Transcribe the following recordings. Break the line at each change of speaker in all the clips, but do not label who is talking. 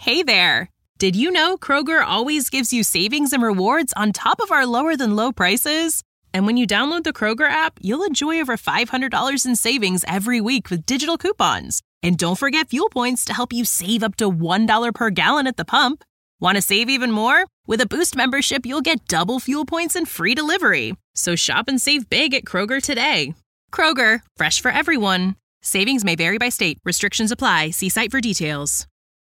Hey there! Did you know Kroger always gives you savings and rewards on top of our lower-than-low prices? And when you download the Kroger app, you'll enjoy over $500 in savings every week with digital coupons. And don't forget fuel points to help you save up to $1 per gallon at the pump. Want to save even more? With a Boost membership, you'll get double fuel points and free delivery. So shop and save big at Kroger today. Kroger, fresh for everyone. Savings may vary by state. Restrictions apply. See site for details.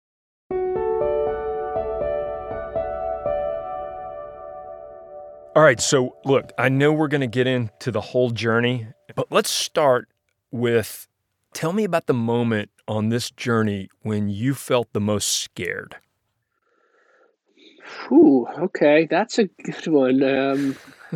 All right, so look, I know we're going to get into the whole journey, but let's start with, tell me about the moment on this journey when you felt the most scared.
Ooh, okay, that's a good one.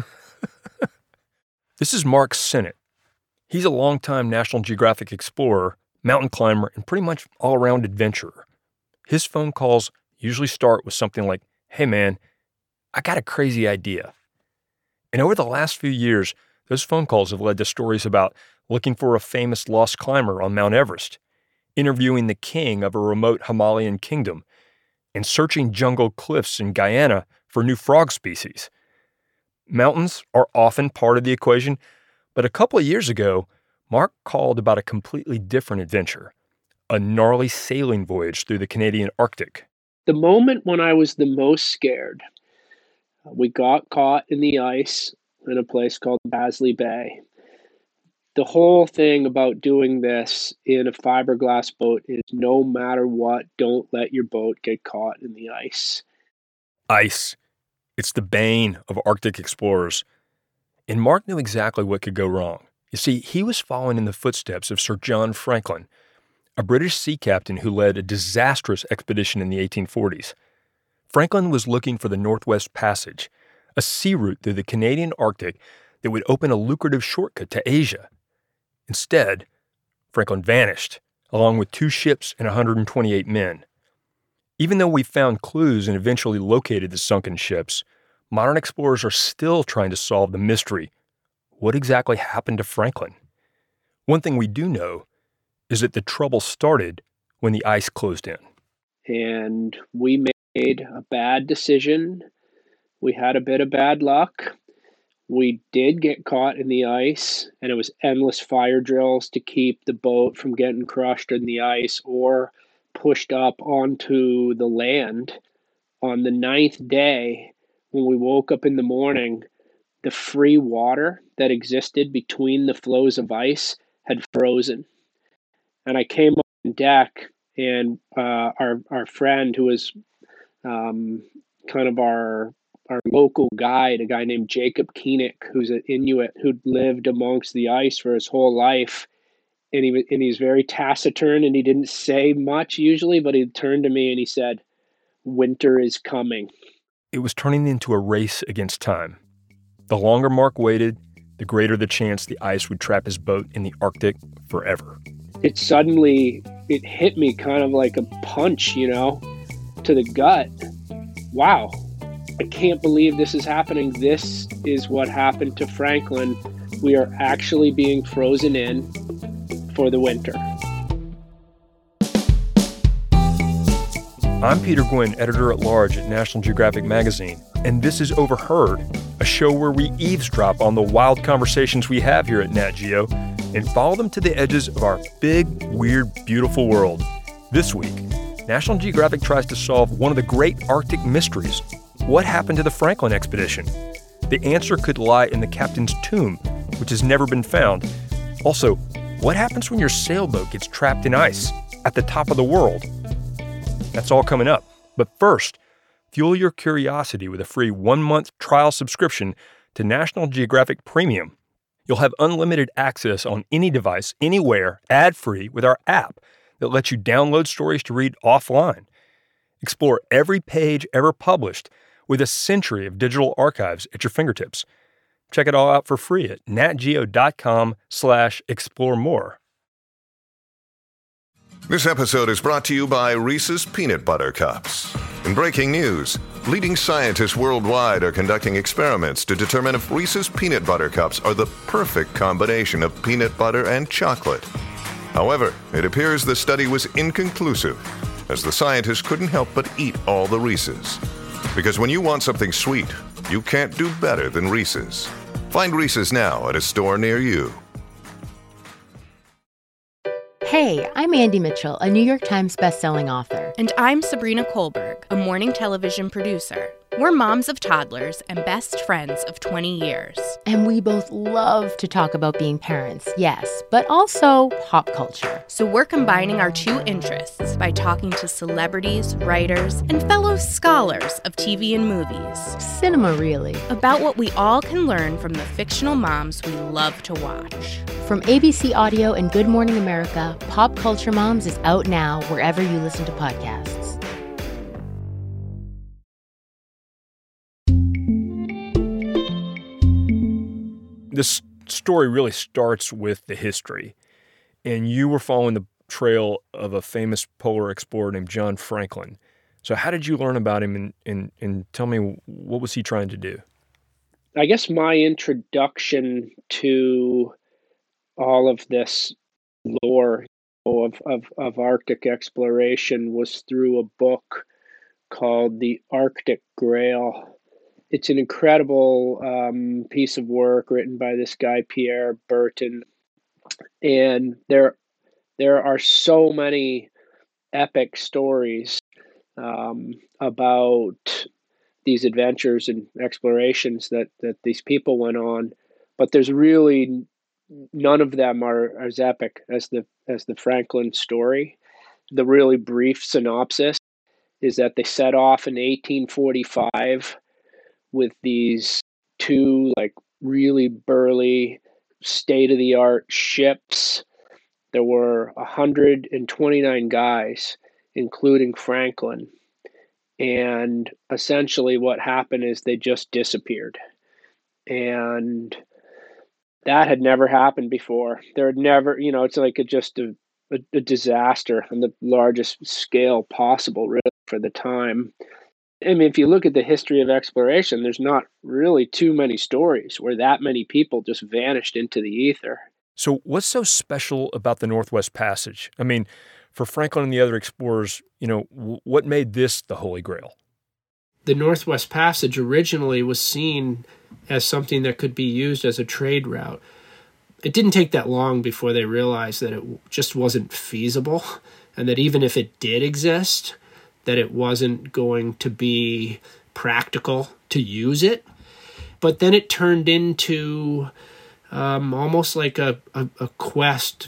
This is Mark Sennett. He's a longtime National Geographic explorer, mountain climber, and pretty much all-around adventurer. His phone calls usually start with something like, "Hey man, I got a crazy idea." And over the last few years, those phone calls have led to stories about looking for a famous lost climber on Mount Everest, interviewing the king of a remote Himalayan kingdom, and searching jungle cliffs in Guyana for new frog species. Mountains are often part of the equation, but a couple of years ago, Mark called about a completely different adventure, a gnarly sailing voyage through the Canadian Arctic.
The moment when I was the most scared, we got caught in the ice in a place called Basley Bay. The whole thing about doing this in a fiberglass boat is no matter what, don't let your boat get caught in the ice.
Ice. It's the bane of Arctic explorers. And Mark knew exactly what could go wrong. You see, he was following in the footsteps of Sir John Franklin, a British sea captain who led a disastrous expedition in the 1840s. Franklin was looking for the Northwest Passage, a sea route through the Canadian Arctic that would open a lucrative shortcut to Asia. Instead, Franklin vanished, along with 2 ships and 128 men. Even though we found clues and eventually located the sunken ships, modern explorers are still trying to solve the mystery. What exactly happened to Franklin? One thing we do know is that the trouble started when the ice closed in.
And we made a bad decision. We had a bit of bad luck. We did get caught in the ice, and it was endless fire drills to keep the boat from getting crushed in the ice or pushed up onto the land. On the 9th day, when we woke up in the morning, the free water that existed between the flows of ice had frozen. And I came on deck, and our friend who was kind of our local guide, a guy named Jacob Koenig, who's an Inuit who'd lived amongst the ice for his whole life. And he's very taciturn, and he didn't say much usually, but he turned to me and he said, "Winter is coming."
It was turning into a race against time. The longer Mark waited, the greater the chance the ice would trap his boat in the Arctic forever.
It hit me kind of like a punch, to the gut. Wow, I can't believe this is happening. This is what happened to Franklin. We are actually being frozen in for the winter.
I'm Peter Gwinn, editor-at-large at National Geographic Magazine, and this is Overheard, a show where we eavesdrop on the wild conversations we have here at Nat Geo and follow them to the edges of our big, weird, beautiful world. This week, National Geographic tries to solve one of the great Arctic mysteries. What happened to the Franklin expedition? The answer could lie in the captain's tomb, which has never been found. Also, what happens when your sailboat gets trapped in ice at the top of the world? That's all coming up. But first, fuel your curiosity with a free 1-month trial subscription to National Geographic Premium. You'll have unlimited access on any device, anywhere, ad-free with our app that lets you download stories to read offline. Explore every page ever published with a century of digital archives at your fingertips. Check it all out for free at natgeo.com/explore more.
This episode is brought to you by Reese's Peanut Butter Cups. In breaking news, leading scientists worldwide are conducting experiments to determine if Reese's Peanut Butter Cups are the perfect combination of peanut butter and chocolate. However, it appears the study was inconclusive, as the scientists couldn't help but eat all the Reese's. Because when you want something sweet, you can't do better than Reese's. Find Reese's now at a store near you.
Hey, I'm Andy Mitchell, a New York Times bestselling author.
And I'm Sabrina Kohlberg, a morning television producer. We're moms of toddlers and best friends of 20 years.
And we both love to talk about being parents, yes, but also pop culture.
So we're combining our two interests by talking to celebrities, writers, and fellow scholars of TV and movies.
Cinema, really.
About what we all can learn from the fictional moms we love to watch.
From ABC Audio and Good Morning America, Pop Culture Moms is out now wherever you listen to podcasts.
This story really starts with the history, and you were following the trail of a famous polar explorer named John Franklin. So how did you learn about him, and tell me, what was he trying to do?
I guess my introduction to all of this lore of Arctic exploration was through a book called The Arctic Grail. It's an incredible piece of work written by this guy, Pierre Berton. And there are so many epic stories about these adventures and explorations that these people went on. But there's really none of them are as epic as the Franklin story. The really brief synopsis is that they set off in 1845 with these two really burly, state-of-the-art ships. There were 129 guys, including Franklin. And essentially what happened is they just disappeared. And that had never happened before. There had never, it's like just a disaster on the largest scale possible, really, for the time. I mean, if you look at the history of exploration, there's not really too many stories where that many people just vanished into the ether.
So what's so special about the Northwest Passage? I mean, for Franklin and the other explorers, what made this the Holy Grail?
The Northwest Passage originally was seen as something that could be used as a trade route. It didn't take that long before they realized that it just wasn't feasible, and that even if it did exist, that it wasn't going to be practical to use it. But then it turned into almost like a quest,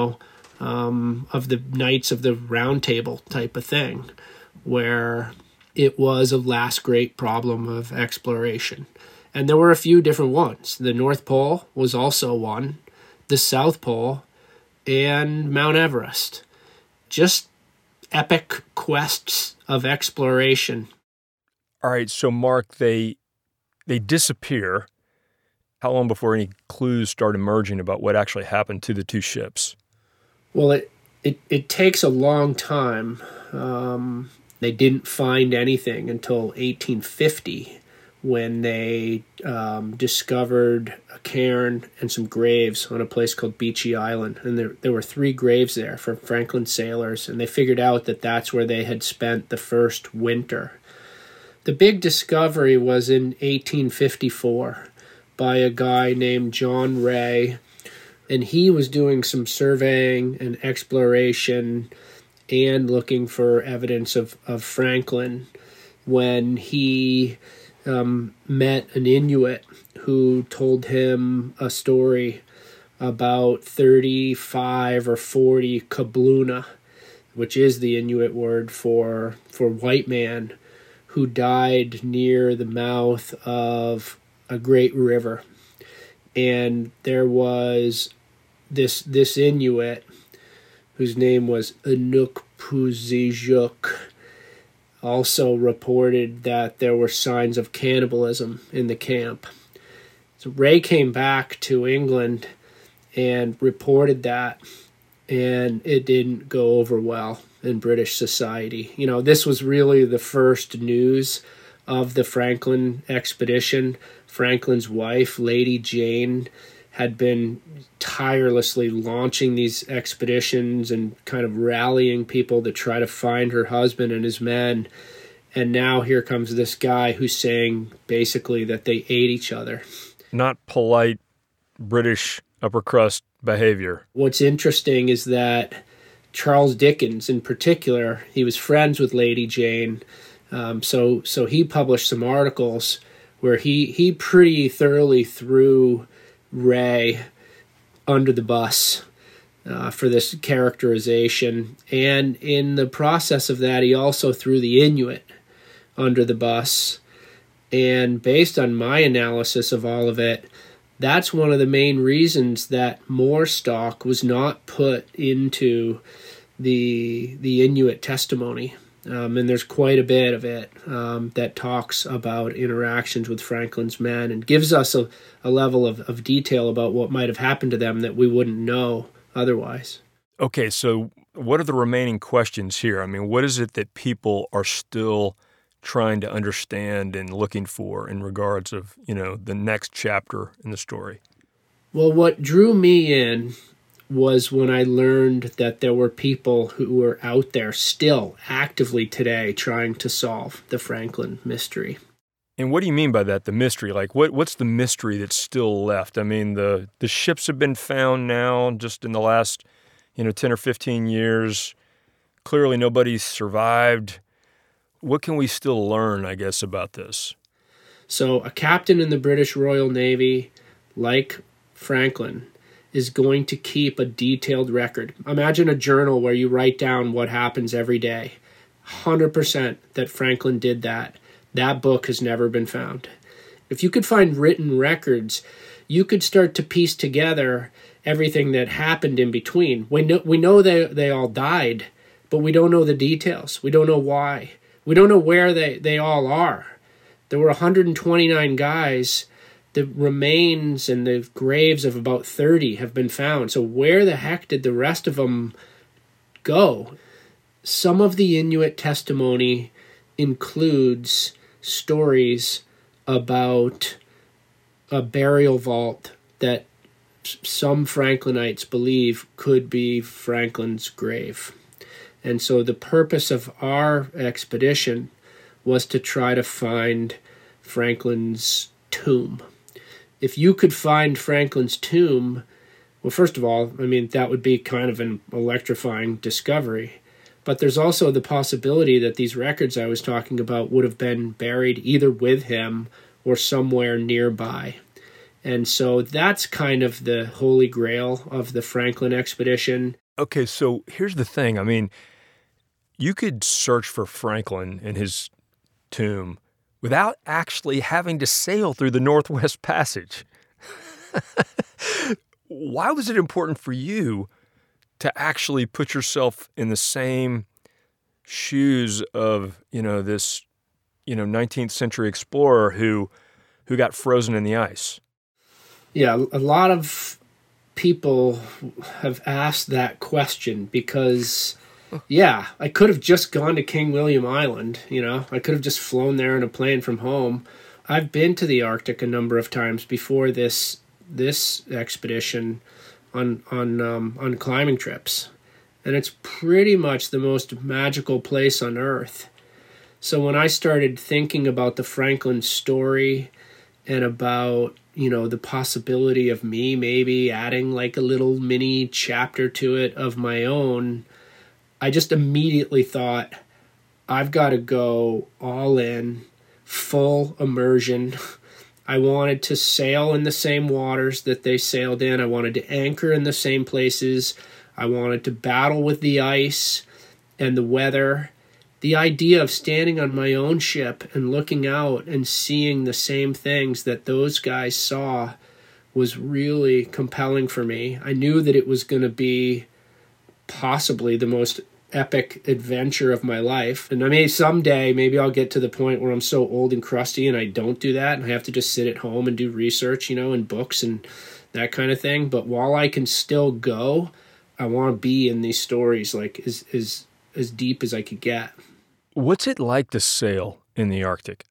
of the Knights of the Round Table type of thing, where it was a last great problem of exploration. And there were a few different ones. The North Pole was also one, the South Pole, and Mount Everest. Just epic quests of exploration.
All right, so Mark, they disappear. How long before any clues start emerging about what actually happened to the two ships?
Well, it takes a long time. They didn't find anything until 1850, when they discovered a cairn and some graves on a place called Beechey Island. And there were 3 graves there for Franklin sailors, and they figured out that that's where they had spent the first winter. The big discovery was in 1854 by a guy named John Ray, and he was doing some surveying and exploration and looking for evidence of Franklin when he met an Inuit who told him a story about 35 or 40 kabluna, which is the Inuit word for white man, who died near the mouth of a great river. And there was this Inuit whose name was Inukpuzijuk, also reported that there were signs of cannibalism in the camp. So Ray came back to England and reported that, and it didn't go over well in British society. This was really the first news of the Franklin expedition. Franklin's wife, Lady Jane, had been tirelessly launching these expeditions and kind of rallying people to try to find her husband and his men. And now here comes this guy who's saying basically that they ate each other.
Not polite British upper crust behavior.
What's interesting is that Charles Dickens in particular, he was friends with Lady Jane. So he published some articles where he pretty thoroughly threw Ray under the bus for this characterization. And in the process of that, he also threw the Inuit under the bus. And based on my analysis of all of it, that's one of the main reasons that more stock was not put into the Inuit testimony. And there's quite a bit of it that talks about interactions with Franklin's men and gives us a level of detail about what might have happened to them that we wouldn't know otherwise.
Okay, so what are the remaining questions here? I mean, what is it that people are still trying to understand and looking for in regards of, the next chapter in the story?
Well, what drew me in was when I learned that there were people who were out there still actively today trying to solve the Franklin mystery.
And what do you mean by that, the mystery? Like, what's the mystery that's still left? I mean, the ships have been found now just in the last, 10 or 15 years. Clearly nobody's survived. What can we still learn, I guess, about this?
So a captain in the British Royal Navy, like Franklin, is going to keep a detailed record. Imagine a journal where you write down what happens every day. 100% that Franklin did that. That book has never been found. If you could find written records, you could start to piece together everything that happened in between. We know they all died, but we don't know the details. We don't know why. We don't know where they all are. There were 129 guys. The remains and the graves of about 30 have been found. So where the heck did the rest of them go? Some of the Inuit testimony includes stories about a burial vault that some Franklinites believe could be Franklin's grave. And so the purpose of our expedition was to try to find Franklin's tomb. If you could find Franklin's tomb, well, first of all, that would be kind of an electrifying discovery. But there's also the possibility that these records I was talking about would have been buried either with him or somewhere nearby. And so that's kind of the holy grail of the Franklin expedition.
Okay, so here's the thing. You could search for Franklin and his tomb without actually having to sail through the Northwest Passage. Why was it important for you to actually put yourself in the same shoes of, this, 19th century explorer who got frozen in the ice?
Yeah, a lot of people have asked that question because, I could have just gone to King William Island, I could have just flown there in a plane from home. I've been to the Arctic a number of times before this expedition on climbing trips, and it's pretty much the most magical place on Earth. So when I started thinking about the Franklin story and about the possibility of me maybe adding like a little mini chapter to it of my own, I just immediately thought, I've got to go all in, full immersion. I wanted to sail in the same waters that they sailed in. I wanted to anchor in the same places. I wanted to battle with the ice and the weather. The idea of standing on my own ship and looking out and seeing the same things that those guys saw was really compelling for me. I knew that it was going to be possibly the most epic adventure of my life. And someday, maybe I'll get to the point where I'm so old and crusty and I don't do that and I have to just sit at home and do research, and books and that kind of thing. But while I can still go, I want to be in these stories like as deep as I could get.
What's it like to sail in the Arctic?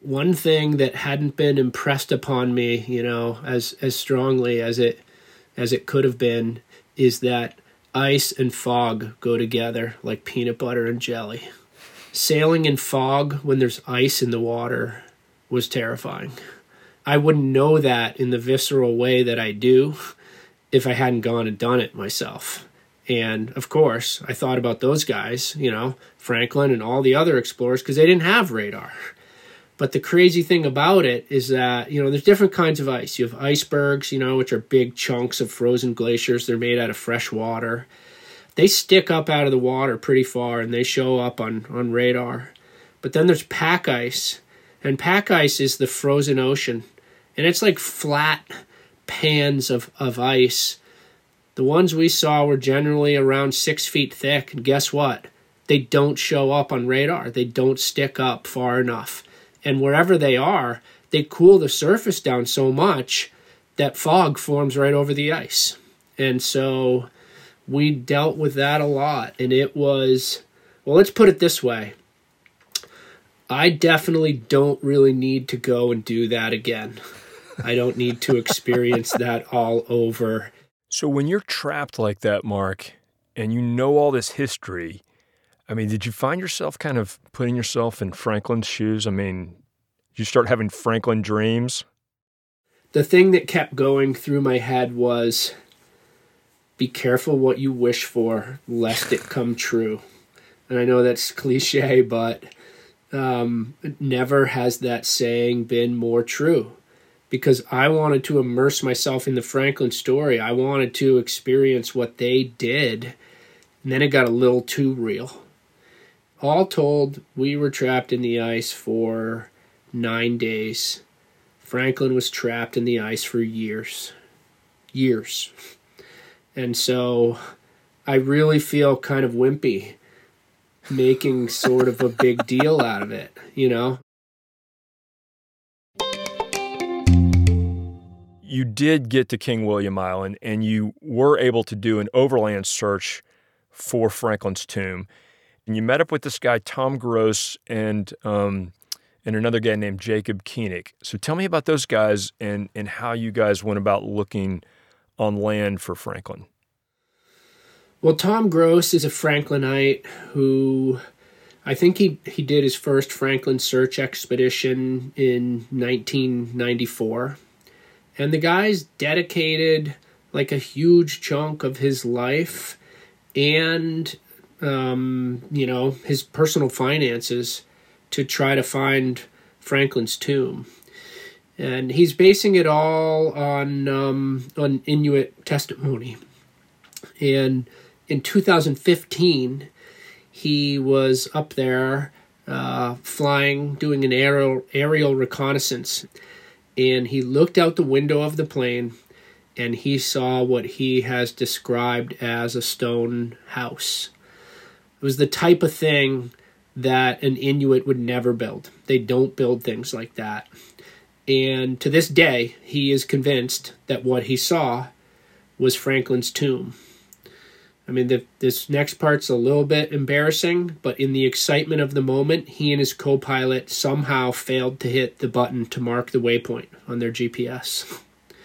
One thing that hadn't been impressed upon me, as strongly as it could have been, is that ice and fog go together like peanut butter and jelly. Sailing in fog when there's ice in the water was terrifying. I wouldn't know that in the visceral way that I do if I hadn't gone and done it myself. And of course, I thought about those guys, Franklin and all the other explorers, because they didn't have radar. But the crazy thing about it is that, there's different kinds of ice. You have icebergs, which are big chunks of frozen glaciers. They're made out of fresh water. They stick up out of the water pretty far, and they show up on radar. But then there's pack ice, and pack ice is the frozen ocean. And it's like flat pans of ice. The ones we saw were generally around 6 feet thick, and guess what? They don't show up on radar. They don't stick up far enough. And wherever they are, they cool the surface down so much that fog forms right over the ice. And so we dealt with that a lot. And it was, well, let's put it this way. I definitely don't really need to go and do that again. I don't need to experience that all over.
So when you're trapped like that, Mark, and you know all this history, did you find yourself kind of putting yourself in Franklin's shoes? Did you start having Franklin dreams?
The thing that kept going through my head was, be careful what you wish for, lest it come true. And I know that's cliche, but never has that saying been more true. Because I wanted to immerse myself in the Franklin story. I wanted to experience what they did. And then it got a little too real. All told, we were trapped in the ice for 9 days. Franklin was trapped in the ice for years. And so I really feel kind of wimpy making sort of a big deal out of it,
You did get to King William Island, and you were able to do an overland search for Franklin's tomb. And you met up with this guy, Tom Gross, and another guy named Jacob Koenig. So tell me about those guys and how you guys went about looking on land for Franklin.
Well, Tom Gross is a Franklinite who, I think he did his first Franklin search expedition in 1994. And the guy's dedicated like a huge chunk of his life and, his personal finances to try to find Franklin's tomb. And he's basing it all on Inuit testimony. And in 2015, he was up there flying, doing an aerial reconnaissance. And he looked out the window of the plane and he saw what he has described as a stone house. It was the type of thing that an Inuit would never build. They don't build things like that. And to this day, he is convinced that what he saw was Franklin's tomb. This next part's a little bit embarrassing, but in the excitement of the moment, he and his co-pilot somehow failed to hit the button to mark the waypoint on their GPS.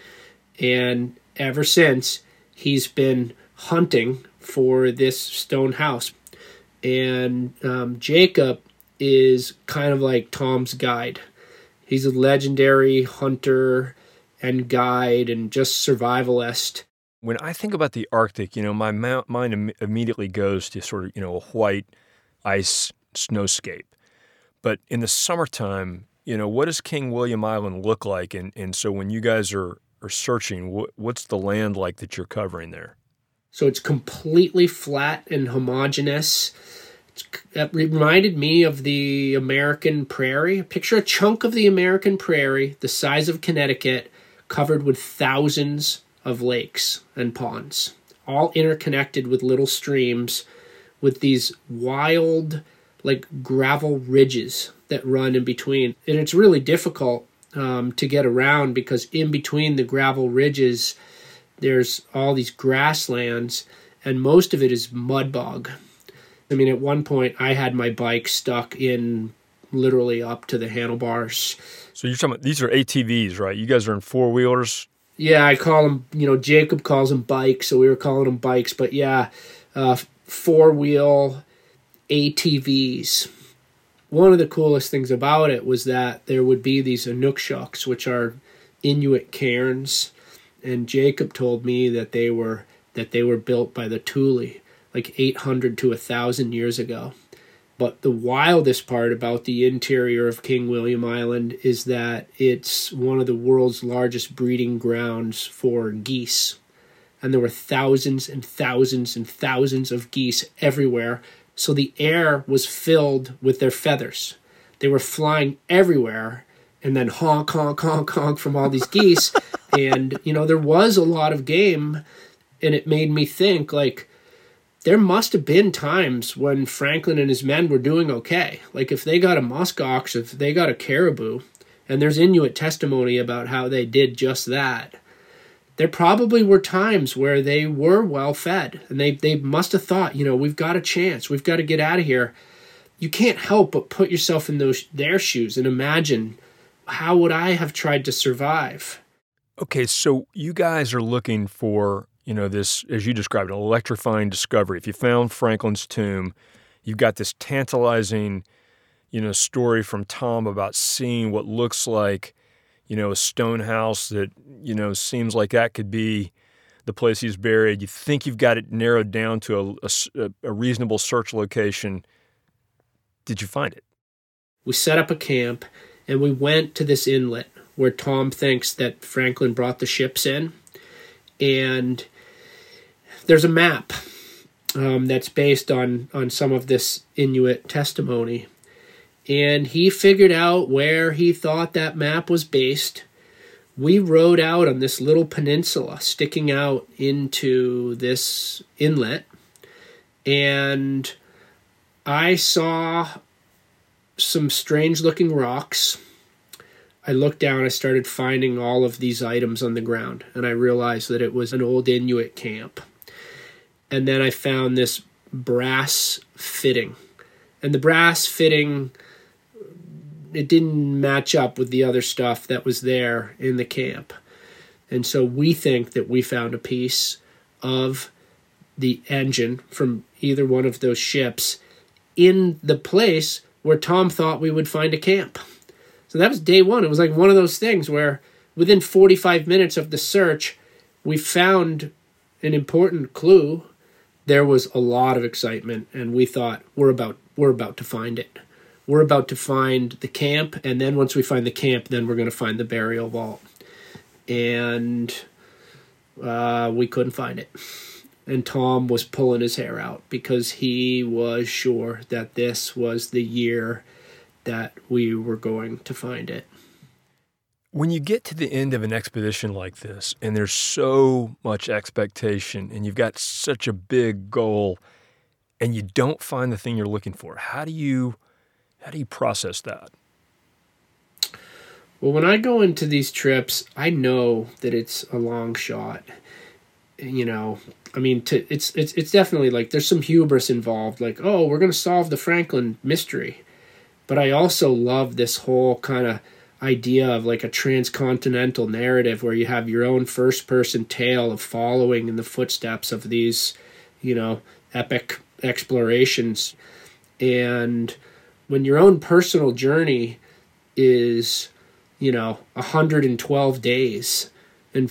And ever since, he's been hunting for this stone house. And Jacob is kind of like Tom's guide. He's a legendary hunter and guide and just survivalist.
When I think about the Arctic, my mind immediately goes to sort of, a white ice snowscape. But in the summertime, what does King William Island look like? And so when you guys are searching, what's the land like that you're covering there?
So it's completely flat and homogeneous. It reminded me of the American prairie. Picture a chunk of the American prairie, the size of Connecticut, covered with thousands of lakes and ponds, all interconnected with little streams with these wild, like gravel ridges that run in between. And it's really difficult to get around because in between the gravel ridges, there's all these grasslands and most of it is mud bog. At one point I had my bike stuck in literally up to the handlebars.
So you're talking about, these are ATVs, right? You guys are in four-wheelers?
Yeah, I call them, Jacob calls them bikes, so we were calling them bikes. But yeah, four-wheel ATVs. One of the coolest things about it was that there would be these Inukshuks, which are Inuit cairns, and Jacob told me that they were built by the Thule like 800 to 1,000 years ago. But the wildest part about the interior of King William Island is that it's one of the world's largest breeding grounds for geese. And there were thousands and thousands and thousands of geese everywhere. So the air was filled with their feathers. They were flying everywhere, and then honk, honk, honk, honk from all these geese. And, there was a lot of game, and it made me think, like, there must have been times when Franklin and his men were doing okay. Like, if they got a muskox, if they got a caribou, and there's Inuit testimony about how they did just that, there probably were times where they were well fed, and they must have thought, we've got a chance, we've got to get out of here. You can't help but put yourself in their shoes and imagine, how would I have tried to survive?
Okay, so you guys are looking for, this, as you described, an electrifying discovery. If you found Franklin's tomb, you've got this tantalizing, story from Tom about seeing what looks like, a stone house that, seems like that could be the place he's buried. You think you've got it narrowed down to a reasonable search location. Did you find it?
We set up a camp, and we went to this inlet where Tom thinks that Franklin brought the ships in. And there's a map that's based on some of this Inuit testimony. And he figured out where he thought that map was based. We rode out on this little peninsula sticking out into this inlet. And I saw some strange-looking rocks. I looked down, I started finding all of these items on the ground, and I realized that it was an old Inuit camp. And then I found this brass fitting. And the brass fitting, it didn't match up with the other stuff that was there in the camp. And so we think that we found a piece of the engine from either one of those ships in the place where Tom thought we would find a camp. So that was day one. It was like one of those things where within 45 minutes of the search, we found an important clue. There was a lot of excitement, and we thought, we're about to find it. We're about to find the camp, and then once we find the camp, then we're going to find the burial vault. And we couldn't find it. And Tom was pulling his hair out because he was sure that this was the year that we were going to find it.
When you get to the end of an expedition like this, and there's so much expectation, and you've got such a big goal, and you don't find the thing you're looking for, how do you process that?
Well, when I go into these trips, I know that it's a long shot. It's definitely like there's some hubris involved, like, oh, we're going to solve the Franklin mystery. But I also love this whole kind of idea of like a transcontinental narrative where you have your own first-person tale of following in the footsteps of these, epic explorations. And when your own personal journey is, 112 days and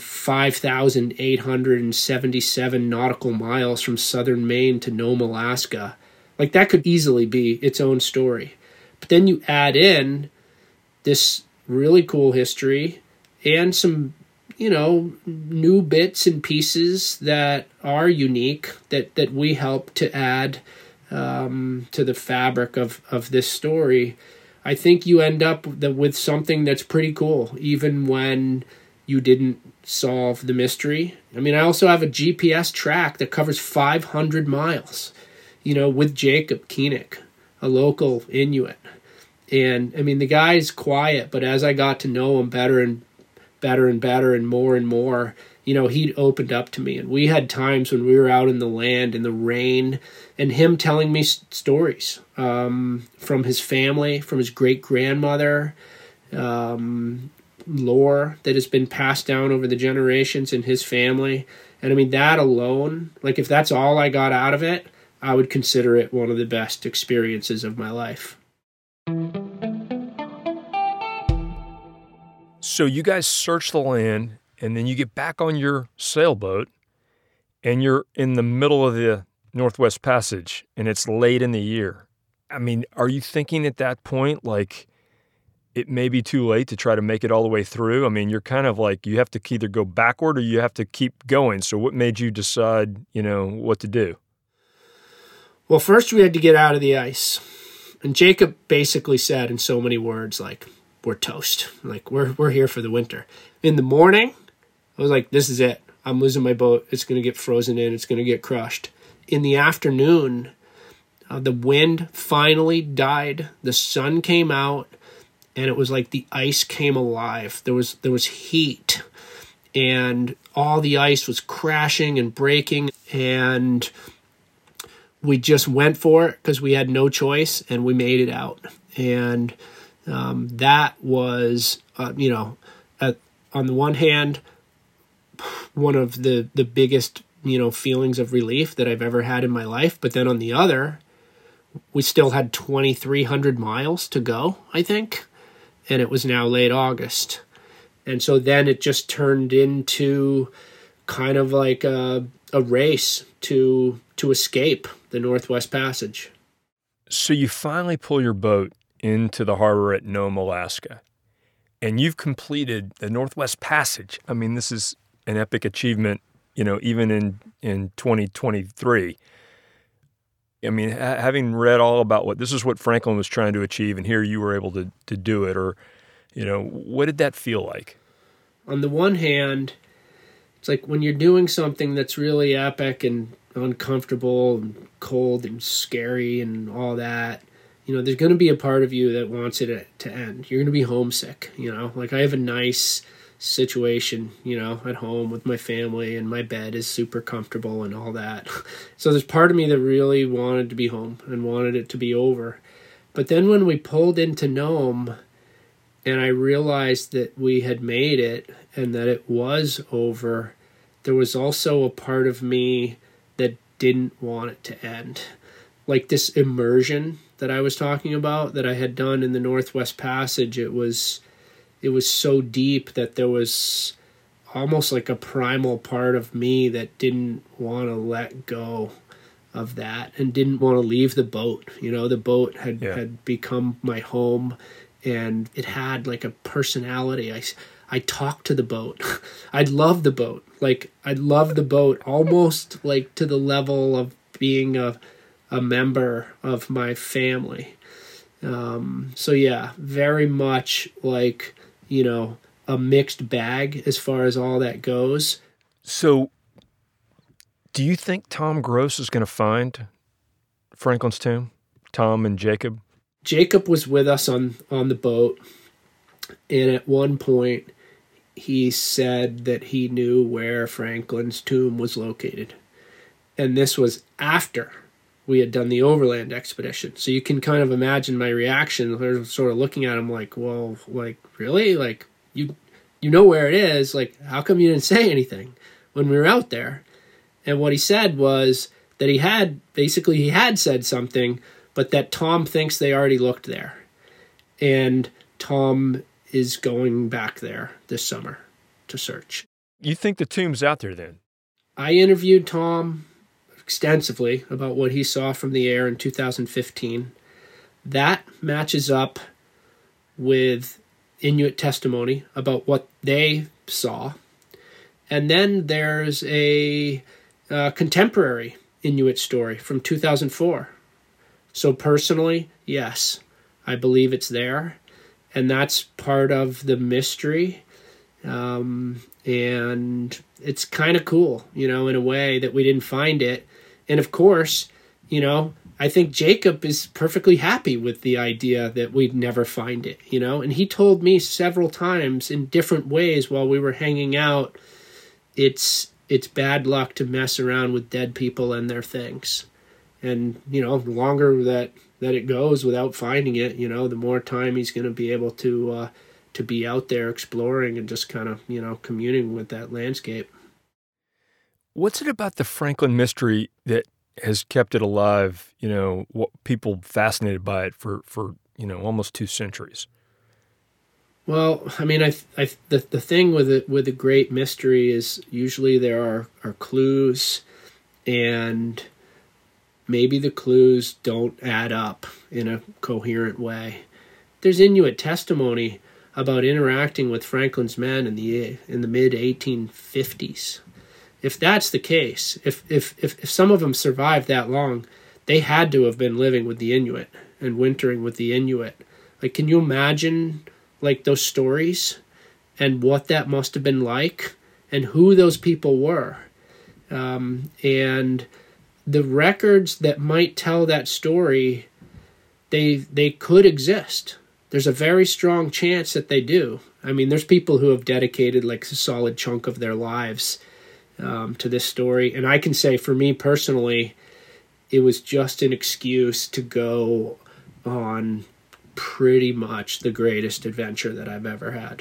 5,877 nautical miles from southern Maine to Nome, Alaska, like that could easily be its own story. But then you add in this really cool history and some, new bits and pieces that are unique that we help to add to the fabric of this story. I think you end up with something that's pretty cool, even when you didn't solve the mystery. I also have a GPS track that covers 500 miles, with Jacob Koenig, a local Inuit. And, the guy's quiet, but as I got to know him better and more, he'd opened up to me. And we had times when we were out in the land in the rain and him telling me stories from his family, from his great-grandmother, lore that has been passed down over the generations in his family. And I mean, that alone, like if that's all I got out of it, I would consider it one of the best experiences of my life.
So you guys search the land, and then you get back on your sailboat, and you're in the middle of the Northwest Passage, and it's late in the year. I mean, are you thinking at that point, like, it may be too late to try to make it all the way through? I mean, you're kind of like, you have to either go backward or you have to keep going. So what made you decide, what to do?
Well, first we had to get out of the ice. And Jacob basically said in so many words, like, we're toast. Like, we're here for the winter. In the morning, I was like, this is it. I'm losing my boat. It's going to get frozen in. It's going to get crushed. In the afternoon, the wind finally died. The sun came out. And it was like the ice came alive. There was heat, and all the ice was crashing and breaking, and we just went for it because we had no choice, and we made it out. And that was, on the one hand, one of the biggest, feelings of relief that I've ever had in my life. But then on the other, we still had 2,300 miles to go, I think. And it was now late August. And so then it just turned into kind of like a race to escape the Northwest Passage.
So you finally pull your boat into the harbor at Nome, Alaska, and you've completed the Northwest Passage. I mean, this is an epic achievement, even in 2023. I mean, having read all about what Franklin was trying to achieve, and here you were able to do it, or, what did that feel like?
On the one hand, it's like when you're doing something that's really epic and uncomfortable and cold and scary and all that, there's going to be a part of you that wants it to end. You're going to be homesick, Like I have a nice situation, at home with my family, and my bed is super comfortable and all that. So there's part of me that really wanted to be home and wanted it to be over. But then when we pulled into Nome and I realized that we had made it and that it was over, there was also a part of me that didn't want it to end. Like this immersion that I was talking about that I had done in the Northwest Passage, it was so deep that there was almost like a primal part of me that didn't want to let go of that and didn't want to leave the boat. The boat had become my home, and it had like a personality. I talked to the boat. I love the boat. Like I love the boat almost like to the level of being a member of my family. So yeah, very much like, a mixed bag as far as all that goes.
So do you think Tom Gross is going to find Franklin's tomb? Tom and Jacob?
Jacob was with us on the boat. And at one point he said that he knew where Franklin's tomb was located. And this was after we had done the overland expedition. So you can kind of imagine my reaction. They're sort of looking at him like, well, like, really? Like, you know where it is. Like, how come you didn't say anything when we were out there? And what he said was that he had said something, but that Tom thinks they already looked there. And Tom is going back there this summer to search.
You think the tomb's out there then?
I interviewed Tom extensively about what he saw from the air in 2015. That matches up with Inuit testimony about what they saw. And then there's a contemporary Inuit story from 2004. So personally, yes, I believe it's there. And that's part of the mystery. And it's kind of cool, in a way that we didn't find it. And of course, I think Jacob is perfectly happy with the idea that we'd never find it, And he told me several times in different ways while we were hanging out it's bad luck to mess around with dead people and their things. And, the longer that it goes without finding it, the more time he's going to be able to be out there exploring and just kind of, communing with that landscape.
What's it about the Franklin mystery that has kept it alive, people fascinated by it for almost 2 centuries?
Well, I mean, the thing with a great mystery is usually there are clues, and maybe the clues don't add up in a coherent way. There's Inuit testimony about interacting with Franklin's men in the mid 1850s. If that's the case, if some of them survived that long, they had to have been living with the Inuit and wintering with the Inuit. Like, can you imagine, like, those stories and what that must have been like and who those people were? And the records that might tell that story, they could exist. There's a very strong chance that they do. I mean, there's people who have dedicated, like, a solid chunk of their lives to this story. And I can say, for me personally, it was just an excuse to go on pretty much the greatest adventure that I've ever had.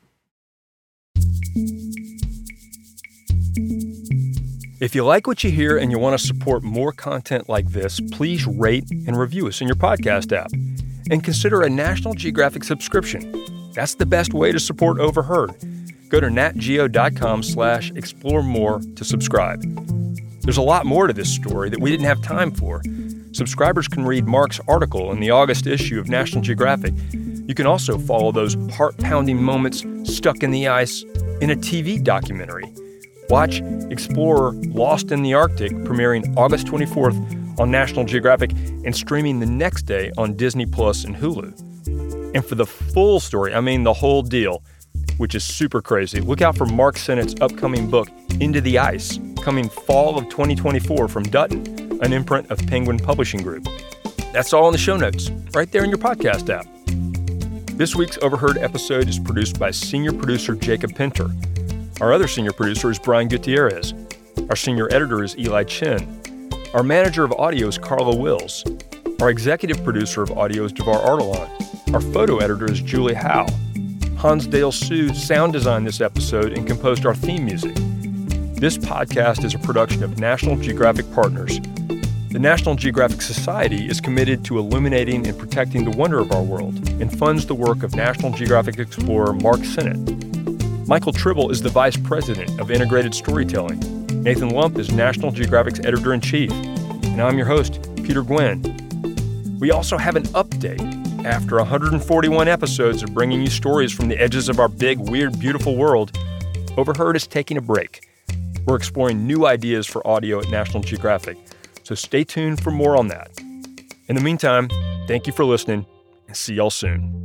If you like what you hear and you want to support more content like this, please rate and review us in your podcast app. And consider a National Geographic subscription. That's the best way to support Overheard. Go to natgeo.com/explore more to subscribe. There's a lot more to this story that we didn't have time for. Subscribers can read Mark's article in the August issue of National Geographic. You can also follow those heart-pounding moments stuck in the ice in a TV documentary. Watch Explorer Lost in the Arctic, premiering August 24th on National Geographic and streaming the next day on Disney Plus and Hulu. And for the full story, I mean the whole deal, which is super crazy, look out for Mark Sennett's upcoming book, Into the Ice, coming fall of 2024 from Dutton, an imprint of Penguin Publishing Group. That's all in the show notes, right there in your podcast app. This week's Overheard episode is produced by senior producer Jacob Pinter. Our other senior producer is Brian Gutierrez. Our senior editor is Eli Chin. Our manager of audio is Carla Wills. Our executive producer of audio is Devar Ardalan. Our photo editor is Julie Howe. Hans Dale Sue sound designed this episode and composed our theme music. This podcast is a production of National Geographic Partners. The National Geographic Society is committed to illuminating and protecting the wonder of our world and funds the work of National Geographic explorer Mark Sennett. Michael Tribble is the Vice President of Integrated Storytelling. Nathan Lump is National Geographic's Editor-in-Chief. And I'm your host, Peter Gwynn. We also have an update. After 141 episodes of bringing you stories from the edges of our big, weird, beautiful world, Overheard is taking a break. We're exploring new ideas for audio at National Geographic, so stay tuned for more on that. In the meantime, thank you for listening, and see y'all soon.